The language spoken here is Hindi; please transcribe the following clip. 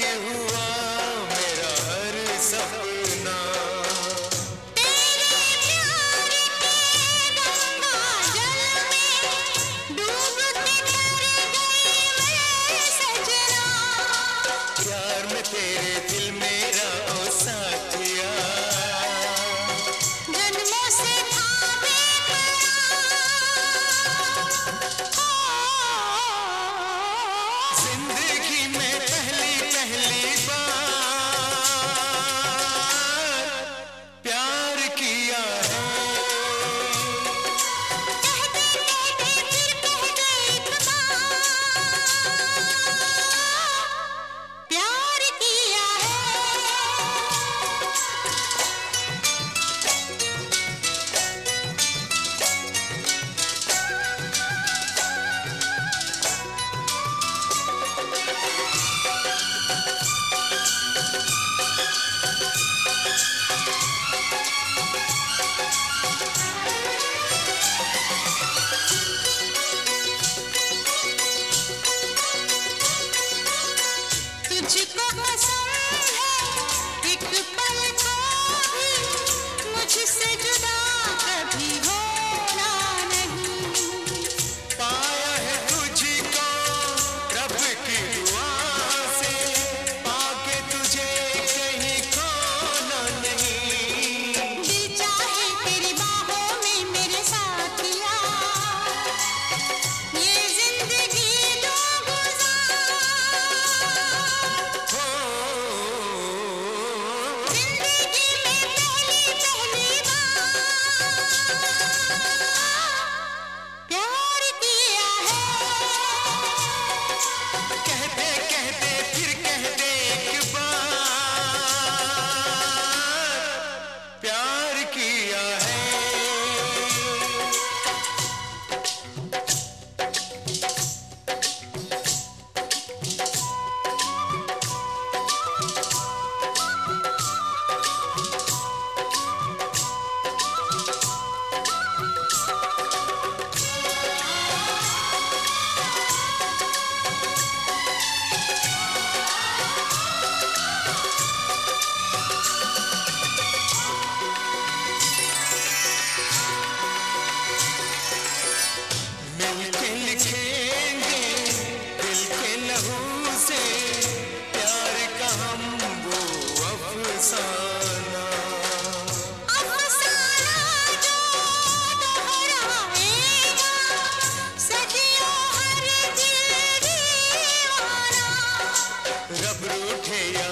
हुआ मेरा हर सपना। तेरे प्यार के गंगा जल में डूब के तर गई मैं सजना। प्यार में तेरे दिल मेरा ओ साथिया, जन्मों से था जिंदगी में पहली पहली बार प्यार किया है। कहते कहते फिर कह गए एक बार प्यार किया है। तुझको कसम है एक पल को भी मुझसे जुदा कभी होना नहीं। पाया है तुझको रब की दुआ से, पाके तुझे कहीं खोना नहीं। दिल चाहे तेरी बाहों में मेरे साथिया, ये जिंदगी दो गुजार। हो जिंदगी में पहली पहली बार प्यार किया है। कहते कहते फिर कह दे एक बार प्यार किया है। मिलके लिखेंगे दिल के लहू से प्यार का हम वो अफसाना। अफसाना जो दोहराएगा सदियों हर दिल दीवाना। रब रूठे या